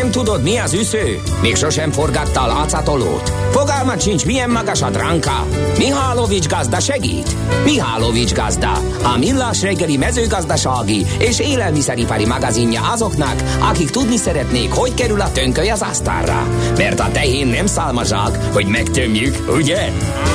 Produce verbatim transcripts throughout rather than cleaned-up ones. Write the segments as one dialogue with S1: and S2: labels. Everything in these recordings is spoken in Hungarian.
S1: Nem tudod, mi az üsző? Még sosem forgatta a látszatolót? Fogalmat sincs, milyen magas a dránka? Mihálovics gazda segít? Mihálovics gazda, a millás reggeli mezőgazdasági és élelmiszeripari magazinja azoknak, akik tudni szeretnék, hogy kerül a tönköly az asztalra. Mert a tehén nem szálmazsák, hogy megtömjük, ugye?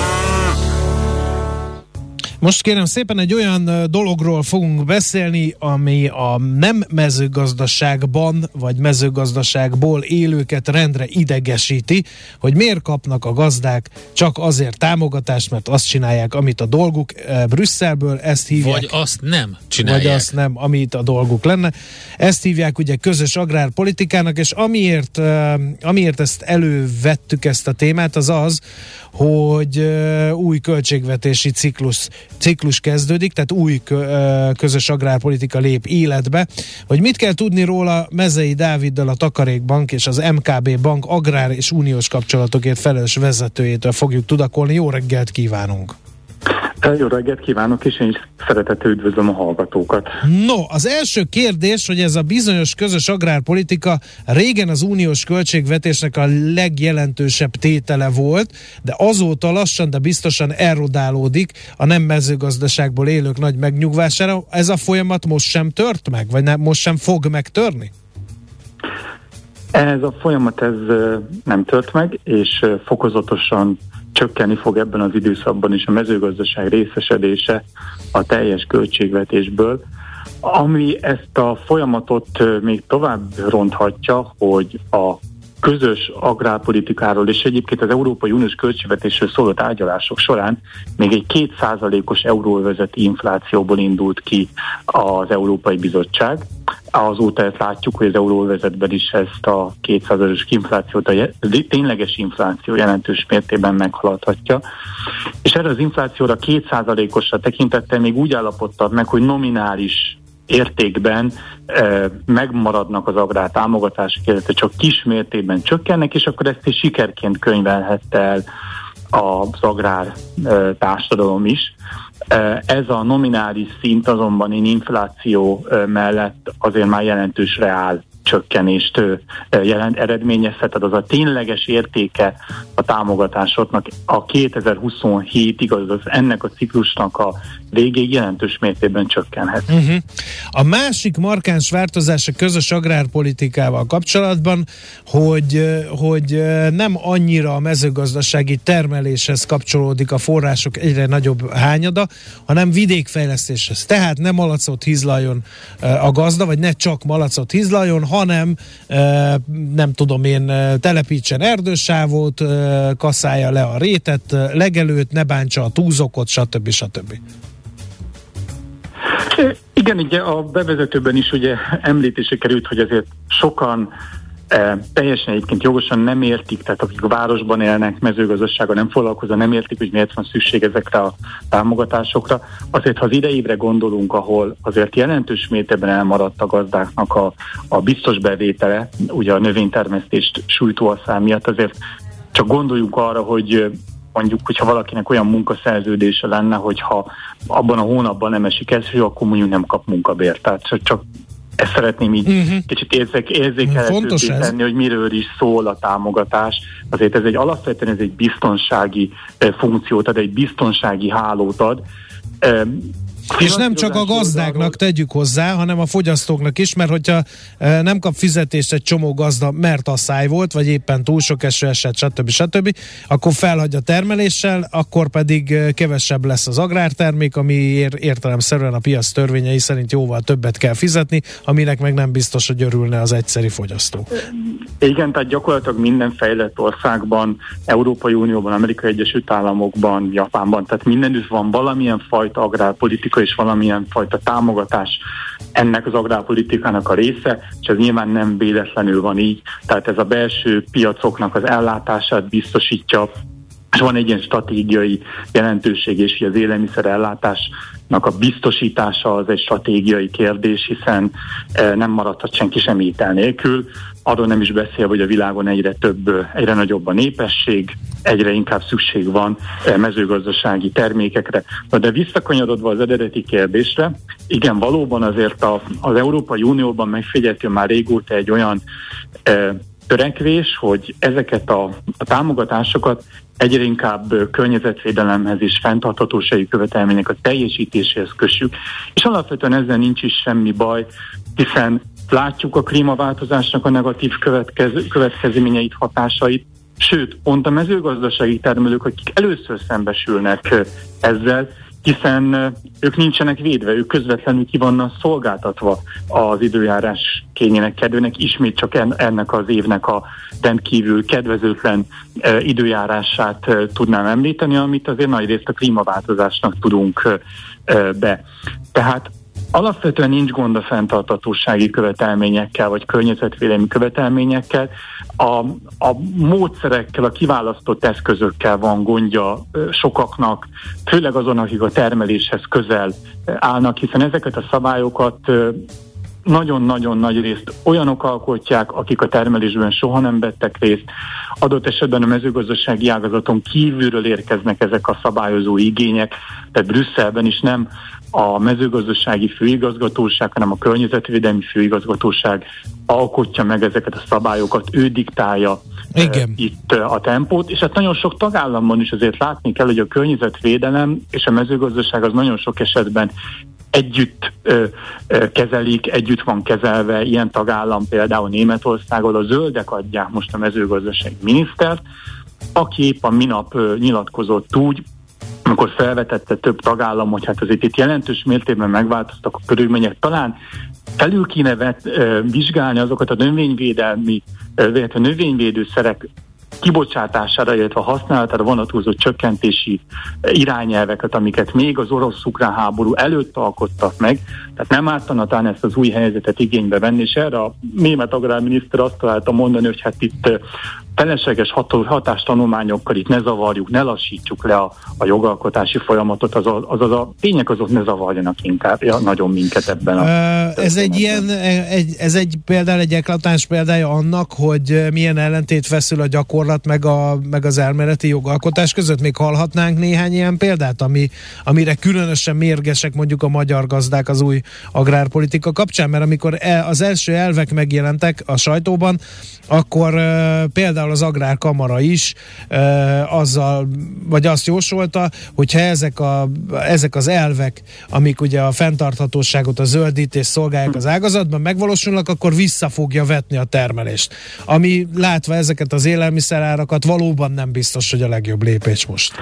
S2: Most kérem szépen egy olyan dologról fogunk beszélni, ami a nem mezőgazdaságban vagy mezőgazdaságból élőket rendre idegesíti, hogy miért kapnak a gazdák csak azért támogatást, mert azt csinálják, amit a dolguk Brüsszelből, ezt hívják.
S3: Vagy azt nem csinálják.
S2: Vagy azt nem, amit a dolguk lenne. Ezt hívják ugye közös agrárpolitikának, és amiért, amiért ezt elővettük ezt a témát, az az, hogy új költségvetési ciklus ciklus kezdődik, tehát új közös agrárpolitika lép életbe. Hogy mit kell tudni róla, Mezei Dáviddal, a Takarékbank és az em ká bé Bank agrár és uniós kapcsolatokért felelős vezetőjétől fogjuk tudakolni. Jó reggelt kívánunk!
S4: Jó reggelt kívánok, és én is szeretettel üdvözlöm a hallgatókat.
S2: No, az első kérdés, hogy ez a bizonyos közös agrárpolitika régen az uniós költségvetésnek a legjelentősebb tétele volt, de azóta lassan, de biztosan erodálódik a nem mezőgazdaságból élők nagy megnyugvására. Ez a folyamat most sem tört meg, vagy nem, most sem fog megtörni?
S4: Ez a folyamat ez nem tört meg, és fokozatosan csökkenni fog ebben az időszakban is a mezőgazdaság részesedése a teljes költségvetésből, ami ezt a folyamatot még tovább ronthatja, hogy a közös agrárpolitikáról és egyébként az Európai Uniós költségvetésről szóló tárgyalások során még egy két százalékos euróövezeti inflációból indult ki az Európai Bizottság. Azóta ezt látjuk, hogy az euróövezetben is ezt a két százalékos inflációt, a tényleges infláció jelentős mértékben meghaladhatja. És erre az inflációra két százalékosra tekintettel még úgy állapodtak meg, hogy nominális értékben e, megmaradnak az agrár támogatások, illetve csak kis mértékben csökkennek, és akkor ezt is sikerként könyvelhette el az agrár e, társadalom is. E, ez a nominális szint azonban én infláció e, mellett azért már jelentős reál csökkenést jelent, eredményezhet, tehát az a tényleges értéke a támogatásoknak a kétezer-huszonhétig, azaz ennek a ciklusnak a végéig jelentős mértékben csökkenhet.
S2: Uh-huh. A másik markáns változás a közös agrárpolitikával kapcsolatban, hogy, hogy nem annyira a mezőgazdasági termeléshez kapcsolódik a források egyre nagyobb hányada, hanem vidékfejlesztéshez. Tehát ne malacot hízlaljon a gazda, vagy ne csak malacot hízlaljon, hanem nem tudom én, telepítsen erdősávot, kaszálja le a rétet, legelőt, ne bántsa a túzokot, stb. stb.
S4: Igen, ugye a bevezetőben is ugye említése került, hogy azért sokan e, teljesen egyébként jogosan nem értik, tehát akik a városban élnek, mezőgazdasággal nem foglalkozva, nem értik, hogy miért van szükség ezekre a támogatásokra. Azért, ha az idejévre gondolunk, ahol azért jelentős mértékben elmaradt a gazdáknak a, a biztos bevétele, ugye a növénytermesztést sújtó a szám miatt, azért csak gondoljunk arra, hogy mondjuk, hogyha valakinek olyan munkaszerződése lenne, hogyha abban a hónapban nem esik eső, akkor mondjuk nem kap munkabért. Tehát csak ezt szeretném így uh-huh. kicsit érzék, érzékelhetőbbé tenni, hogy miről is szól a támogatás. Azért ez egy alapvetően ez egy biztonsági eh, funkciót ad, egy biztonsági hálót ad. Eh,
S2: És nem csak a gazdáknak tegyük hozzá, hanem a fogyasztóknak is, mert hogyha e, nem kap fizetést egy csomó gazda, mert asszály volt, vagy éppen túl sok eső esett, stb. stb., akkor felhagy a termeléssel, akkor pedig kevesebb lesz az agrártermék, ami ér, értelemszerűen a piac törvényei szerint jóval többet kell fizetni, aminek meg nem biztos, hogy örülne az egyszeri fogyasztó.
S4: Igen, tehát gyakorlatilag minden fejlett országban, Európai Unióban, Amerikai Egyesült Államokban, Japánban, tehát mindenütt van valamilyen fajta agrárpolitika és valamilyen fajta támogatás ennek az agrárpolitikának a része, és ez nyilván nem véletlenül van így, tehát ez a belső piacoknak az ellátását biztosítja, és van egy ilyen stratégiai jelentőség, és az élelmiszerellátás a biztosítása az egy stratégiai kérdés, hiszen nem maradhat senki sem étel nélkül. Arról nem is beszél, hogy a világon egyre több, egyre nagyobb a népesség, egyre inkább szükség van mezőgazdasági termékekre. De visszakanyarodva az eredeti kérdésre, igen, valóban azért a, az Európai Unióban megfigyelhető már régóta egy olyan e, törekvés, hogy ezeket a, a támogatásokat egyre inkább környezetvédelemhez és fenntarthatósági követelmények a teljesítéséhez kössük, és alapvetően ezzel nincs is semmi baj, hiszen látjuk a klímaváltozásnak a negatív következ, következményeit, hatásait, sőt, pont a mezőgazdasági termelők, akik először szembesülnek ezzel, hiszen ők nincsenek védve, ők közvetlenül ki vannak szolgáltatva az időjárás kényének kedvének, ismét csak ennek az évnek a rendkívül kedvezőtlen időjárását tudnám említeni, amit azért nagyrészt a klímaváltozásnak tudunk be. Tehát alapvetően nincs gond a fenntarthatósági követelményekkel, vagy környezetvédelmi követelményekkel. A, a módszerekkel, a kiválasztott eszközökkel van gondja sokaknak, főleg azon, akik a termeléshez közel állnak, hiszen ezeket a szabályokat nagyon-nagyon nagy részt olyanok alkotják, akik a termelésben soha nem vettek részt. Adott esetben a mezőgazdasági ágazaton kívülről érkeznek ezek a szabályozó igények, tehát Brüsszelben is nem a mezőgazdasági főigazgatóság, hanem a környezetvédelmi főigazgatóság alkotja meg ezeket a szabályokat, ő diktálja e, itt a tempót, és hát nagyon sok tagállamban is azért látni kell, hogy a környezetvédelem és a mezőgazdaság az nagyon sok esetben együtt ö, ö, kezelik, együtt van kezelve, ilyen tagállam például Németországból a zöldek adják most a mezőgazdasági minisztert, aki épp a minap ö, nyilatkozott úgy, amikor felvetette több tagállam, hogy hát azért itt jelentős mértékben megváltoztak a körülmények, talán felül kéne vet, ö, vizsgálni azokat a növényvédelmi, ö, a növényvédőszerek kibocsátására, illetve a használatára vonatkozó csökkentési irányelveket, amiket még az orosz-ukrán háború előtt alkottak meg, tehát nem ártana talán ezt az új helyzetet igénybe venni, és erre a német agrárminiszter azt találta mondani, hogy hát itt felesleges hatástanulmányokkal itt ne zavarjuk, ne lassítsuk le a, a jogalkotási folyamatot, azaz, azaz a tények azok ne zavarjanak inkább ja, nagyon minket ebben a...
S2: Uh, ez egy ilyen, egy, ez egy például egy eklatáns példája annak, hogy milyen ellentét feszül a gyakorlat meg, a, meg az elméleti jogalkotás között. Még hallhatnánk néhány ilyen példát, ami, amire különösen mérgesek mondjuk a magyar gazdák az új agrárpolitika kapcsán, mert amikor az első elvek megjelentek a sajtóban, akkor uh, például az Agrárkamara is uh, azzal, vagy azt jósolta, hogyha ezek, a, ezek az elvek, amik ugye a fenntarthatóságot, a zöldítést szolgálják az ágazatban, megvalósulnak, akkor vissza fogja vetni a termelést. Ami látva ezeket az élelmiszerárakat valóban nem biztos, hogy a legjobb lépés most.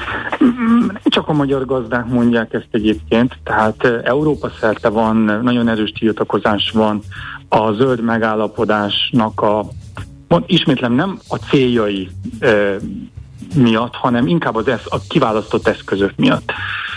S4: Csak a magyar gazdák mondják ezt egyébként, tehát Európa szerte van, nagyon erős tiltakozás van a zöld megállapodásnak a ismétlem nem a céljai e, miatt, hanem inkább az esz, a kiválasztott eszközök miatt.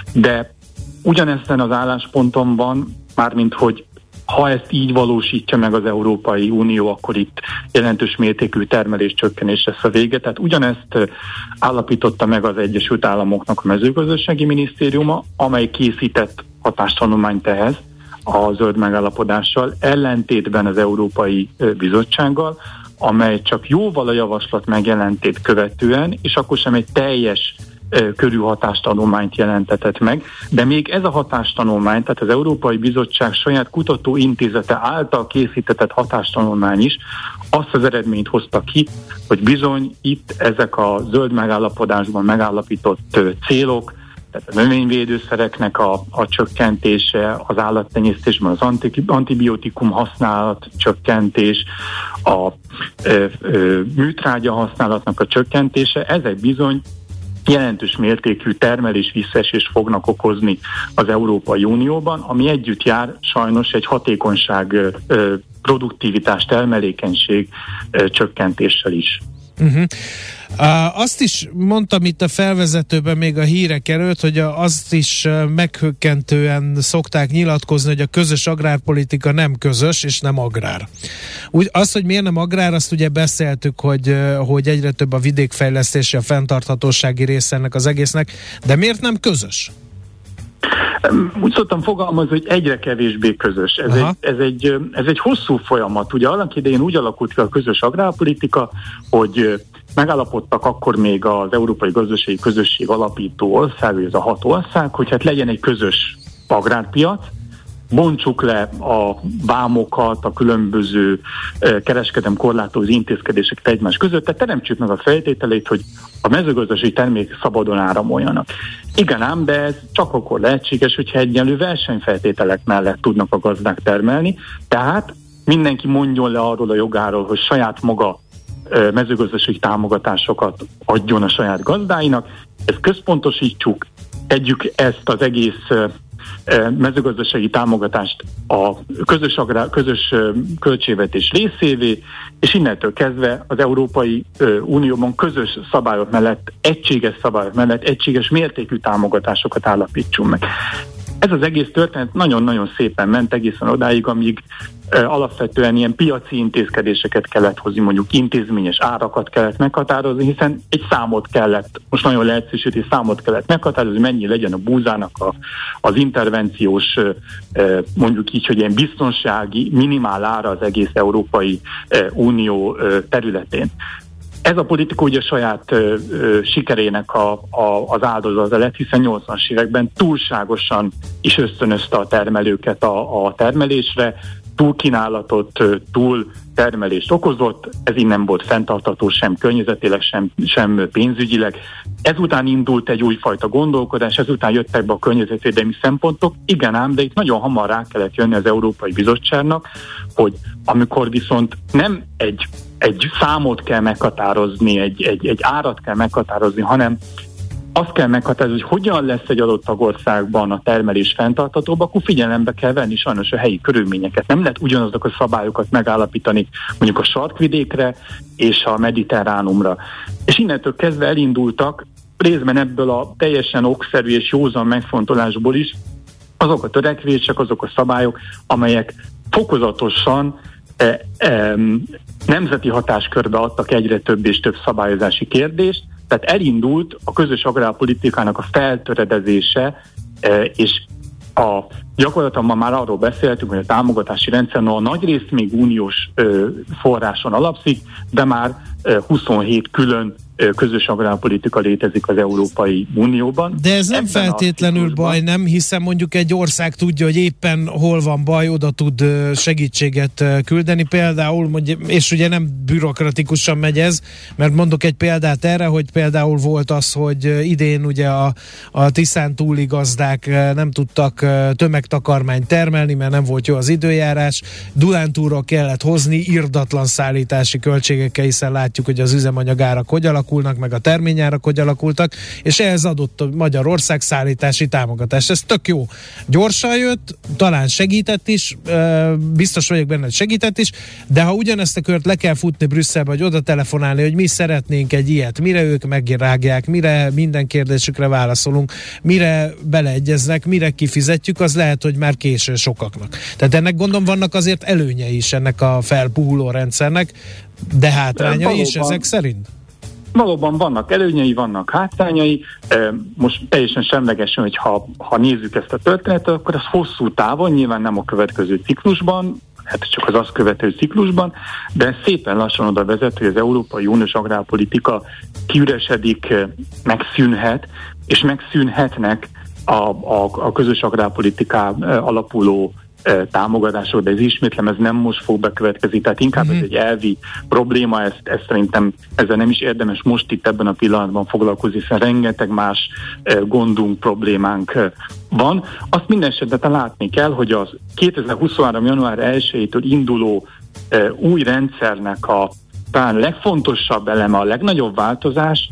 S4: De ugyanezen az állásponton van, mármint hogy ha ezt így valósítja meg az Európai Unió, akkor itt jelentős mértékű termeléscsökkenés lesz a vége. Tehát ugyanezt állapította meg az Egyesült Államoknak a mezőgazdasági minisztériuma, amely készített hatástanulmányt ehhez a zöld megállapodással, ellentétben az Európai Bizottsággal, amely csak jóval a javaslat megjelentét követően, és akkor sem egy teljes körű hatástanulmányt jelentetett meg, de még ez a hatástanulmány, tehát az Európai Bizottság saját kutatóintézete által készítetett hatástanulmány is azt az eredményt hozta ki, hogy bizony itt ezek a zöld megállapodásban megállapított célok, tehát a növényvédőszereknek a, a csökkentése, az állattenyésztésben az antibiotikum használat csökkentés, a ö, ö, műtrágya használatnak a csökkentése, ezek bizony jelentős mértékű termelés visszaesést fognak okozni az Európai Unióban, ami együtt jár sajnos egy hatékonyság, ö, produktivitás, termelékenység ö, csökkentéssel is.
S2: Uh-huh. Uh, azt is mondtam itt a felvezetőben, még a hírek előtt, hogy a, azt is uh, meghökkentően szokták nyilatkozni, hogy a közös agrárpolitika nem közös, és nem agrár. Úgy, az, hogy miért nem agrár, azt ugye beszéltük, hogy, uh, hogy egyre több a vidékfejlesztési, a fenntarthatósági része ennek az egésznek, de miért nem közös?
S4: Úgy szoktam fogalmazni, hogy egyre kevésbé közös. Ez egy, ez, egy, ez egy hosszú folyamat. Ugye annak idején úgy alakult ki a közös agrárpolitika, hogy megállapodtak akkor még az Európai Gazdasági Közösség alapító ország, ez a hat ország, hogy hát legyen egy közös agrárpiac, bontsuk le a vámokat, a különböző kereskedelem korlátozó intézkedéseket egymás között, tehát teremtsük meg a feltételeit, hogy a mezőgazdasági termékek szabadon áramoljanak. Igen ám, de ez csak akkor lehetséges, hogyha egyenlő versenyfeltételek mellett tudnak a gazdák termelni, tehát mindenki mondjon le arról a jogáról, hogy saját maga mezőgazdasági támogatásokat adjon a saját gazdáinak, ezt központosítsuk, tegyük ezt az egész mezőgazdasági támogatást a közös, agrár, közös költségvetés részévé, és innentől kezdve az Európai Unióban közös szabályok mellett, egységes szabályok mellett egységes mértékű támogatásokat állapítsunk meg. Ez az egész történet nagyon-nagyon szépen ment egészen odáig, amíg e, alapvetően ilyen piaci intézkedéseket kellett hozni, mondjuk intézményes árakat kellett meghatározni, hiszen egy számot kellett, most nagyon leegyszerűsítő számot kellett meghatározni, mennyi legyen a búzának a, az intervenciós, e, mondjuk így, hogy ilyen biztonsági minimál ára az egész Európai e, Unió e, területén. Ez a politika ugye saját ö, ö, sikerének a, a, az áldozata lett, hiszen nyolcvanas években túlságosan is ösztönözte a termelőket a, a termelésre, túl kínálatot, túl termelést okozott, ez így nem volt fenntartható sem környezetileg, sem, sem pénzügyileg. Ezután indult egy újfajta gondolkodás, ezután jöttek be a környezetvédelmi szempontok. Igen ám, de itt nagyon hamar rá kellett jönni az Európai Bizottságnak, hogy amikor viszont nem egy, egy számot kell meghatározni, egy, egy, egy árat kell meghatározni, hanem azt kell meghatározni, hogy hogyan lesz egy adott tagországban a termelés fenntarthatóbb, akkor figyelembe kell venni sajnos a helyi körülményeket. Nem lehet ugyanazok a szabályokat megállapítani mondjuk a sarkvidékre és a mediterránumra. És innentől kezdve elindultak részben ebből a teljesen okszerű és józan megfontolásból is azok a törekvések, azok a szabályok, amelyek fokozatosan e, e, nemzeti hatáskörbe adtak egyre több és több szabályozási kérdést. Tehát elindult a közös agrárpolitikának a feltöredezése, és a gyakorlatilag ma már arról beszéltünk, hogy a támogatási rendszer no, a nagy részt még uniós forráson alapszik, de már huszonhét külön közös agrárpolitika létezik az Európai Unióban.
S2: De ez nem Ebben feltétlenül baj, nem? Hiszen mondjuk egy ország tudja, hogy éppen hol van baj, oda tud segítséget küldeni. Például, és ugye nem bürokratikusan megy ez, mert mondok egy példát erre, hogy például volt az, hogy idén ugye a, a Tiszán túli gazdák nem tudtak tömegtakarmányt termelni, mert nem volt jó az időjárás. Dunántúlról kellett hozni irdatlan szállítási költségekkel, hiszen látjuk, hogy az üzemanyagárak hogy alakulnak, meg a terményárak hogy alakultak, és ehhez adott a Magyarország szállítási támogatást. Ez tök jó. Gyorsan jött, talán segített is, biztos vagyok benne, hogy segített is, de ha ugyanezt a kört le kell futni Brüsszelbe, hogy oda telefonálni, hogy mi szeretnénk egy ilyet, mire ők megrágják, mire minden kérdésükre válaszolunk, mire beleegyeznek, mire kifizetjük, az lehet, hogy már késő sokaknak. Tehát ennek gondolom vannak azért előnyei is ennek a felpuhuló rendszernek, de hátrányai is ezek szerint?
S4: Valóban vannak előnyei, vannak hátrányai. Most teljesen semlegesen, hogy ha, ha nézzük ezt a történetet, akkor ez hosszú távon, nyilván nem a következő ciklusban, hát csak az azt követő ciklusban, de szépen lassan oda vezet, hogy az Európai Uniós agrárpolitika kiüresedik, megszűnhet, és megszűnhetnek a, a, a közös agrárpolitiká alapuló támogatások, de ez ismétlem, ez nem most fog bekövetkezni, tehát inkább mm-hmm. ez egy elvi probléma, ezt, ezt szerintem ezzel nem is érdemes most itt ebben a pillanatban foglalkozni, hiszen rengeteg más gondunk, problémánk van. Azt minden esetben látni kell, hogy az kétezer-huszonhárom. január elsejétől induló új rendszernek a talán legfontosabb eleme, a legnagyobb változás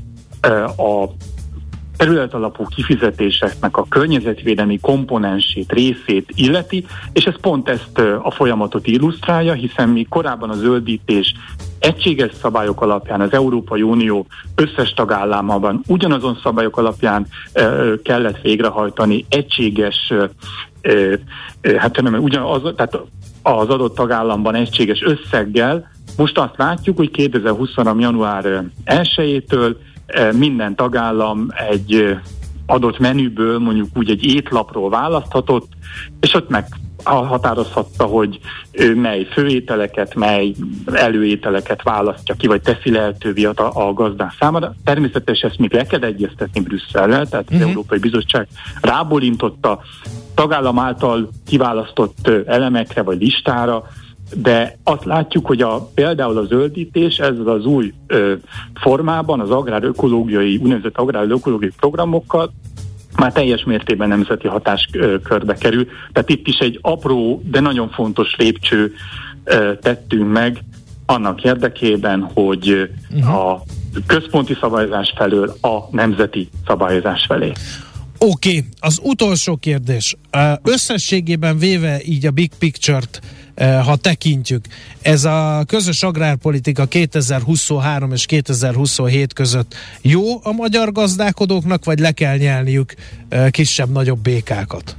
S4: a területalapú kifizetéseknek a környezetvédelmi komponensét, részét illeti, és ez pont ezt a folyamatot illusztrálja, hiszen mi korábban a zöldítés egységes szabályok alapján az Európai Unió összes tagállamában ugyanazon szabályok alapján e, kellett végrehajtani egységes, e, e, hát nem, ugyanaz, tehát az adott tagállamban egységes összeggel. Most azt látjuk, hogy kétezer-huszonhárom. január elsejétől minden tagállam egy adott menüből mondjuk úgy egy étlapról választhatott, és ott meg határozhatta, hogy ő mely főételeket, mely előételeket választja ki, vagy teszi lehetővé a, a gazdák számára. Természetesen ezt még le kell egyeztetni Brüsszellel, tehát az uh-huh. Európai Bizottság rábólintotta tagállam által kiválasztott elemekre vagy listára, de azt látjuk, hogy a, például a zöldítés ezzel az új ö, formában, az agrárökológiai, úgynevezett agrárökológiai programokkal már teljes mértékben nemzeti hatáskörbe kerül. Tehát itt is egy apró, de nagyon fontos lépcső ö, tettünk meg annak érdekében, hogy uh-huh. a központi szabályozás felől a nemzeti szabályozás felé.
S2: Oké, okay, az utolsó kérdés. Összességében véve így a big picture-t, ha tekintjük, ez a közös agrárpolitika kétezer-huszonhárom és kétezer-huszonhét között jó a magyar gazdálkodóknak, vagy le kell nyelniük kisebb-nagyobb békákat?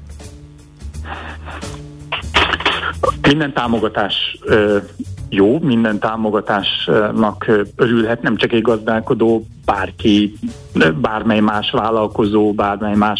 S4: Minden támogatás jó, minden támogatásnak örülhet, nem csak egy gazdálkodó, bárki, bármely más vállalkozó, bármely más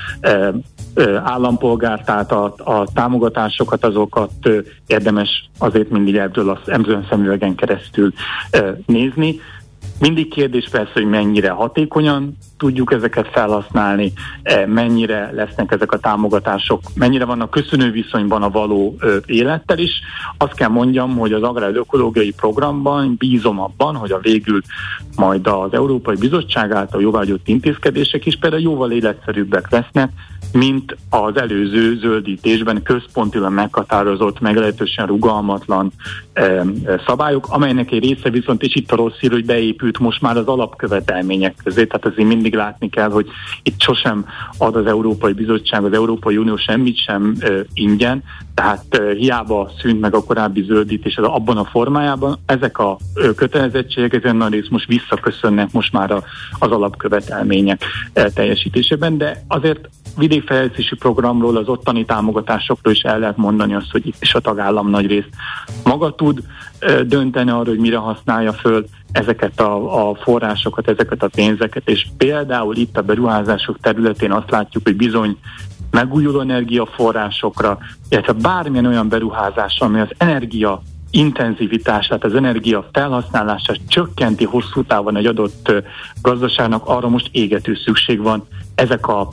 S4: állampolgár, tehát a, a támogatásokat, azokat érdemes azért mindig ebből az emzőn szemüvegen keresztül nézni. Mindig kérdés persze, hogy mennyire hatékonyan tudjuk ezeket felhasználni, mennyire lesznek ezek a támogatások, mennyire vannak köszönő viszonyban a való élettel is. Azt kell mondjam, hogy az agrárökológiai programban bízom abban, hogy a végül majd az Európai Bizottság által jóváhagyott intézkedések is például jóval életszerűbbek lesznek, mint az előző zöldítésben központilag meghatározott, meglehetősen rugalmatlan e, szabályok, amelynek egy része viszont, és itt a rossz hír, hogy beépült most már az alapkövetelmények közé, tehát azért mindig látni kell, hogy itt sosem ad az Európai Bizottság, az Európai Unió semmit sem e, ingyen, tehát e, hiába szűnt meg a korábbi zöldítés abban a formájában, ezek a e, kötelezettségek ezen nagy rész most visszaköszönnek most már a, az alapkövetelmények e, teljesítésében, de azért vidékfejlesztési programról, az ottani támogatásokról is el lehet mondani azt, hogy itt is a tagállam nagy részt maga tud ö, dönteni arra, hogy mire használja föl ezeket a, a forrásokat, ezeket a pénzeket, és például itt a beruházások területén azt látjuk, hogy bizony megújuló energiaforrásokra, illetve bármilyen olyan beruházás, ami az energia intenzivitását, az energia felhasználását csökkenti hosszú távon egy adott ö, gazdaságnak, arra most égető szükség van. Ezek a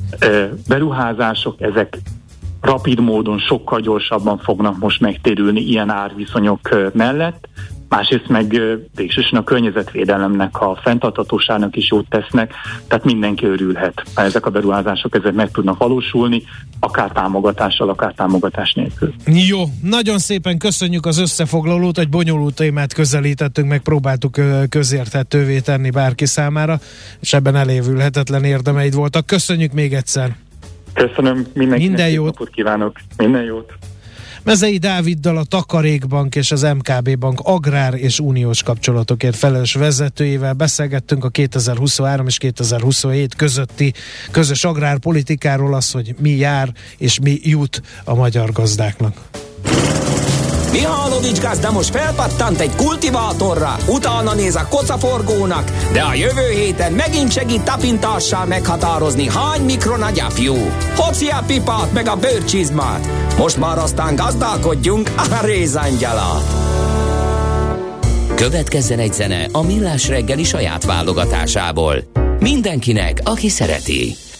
S4: beruházások, ezek rapid módon sokkal gyorsabban fognak most megtérülni ilyen árviszonyok mellett, másrészt meg végsősorban a környezetvédelemnek, a fenntarthatóságnak is jót tesznek, tehát mindenki örülhet, ha ezek a beruházások ezek meg tudnak valósulni, akár támogatással, akár támogatás nélkül.
S2: Jó, nagyon szépen köszönjük az összefoglalót, egy bonyolult témát közelítettünk, meg próbáltuk közérthetővé tenni bárki számára, és ebben elévülhetetlen érdemeid voltak. Köszönjük még egyszer!
S4: Köszönöm, mindenkinek
S2: minden jót.
S4: Napot kívánok, minden jót!
S2: Mezei Dáviddal, a Takarékbank és az em ká bé Bank agrár és uniós kapcsolatokért felelős vezetőjével beszélgettünk a kétezer-huszonhárom és kétezer-huszonhét közötti közös agrárpolitikáról, az, hogy mi jár és mi jut a magyar gazdáknak.
S1: Mihálovics gazda most felpattant egy kultivátorra, utána néz a kocaforgónak, de a jövő héten megint segít tapintással meghatározni, hány mikron a gyapjú. Hoci a pipát meg a bőrcsizmát. Most már aztán gazdálkodjunk a rézangyalat. Következzen egy zene a Millás reggeli saját válogatásából. Mindenkinek, aki szereti.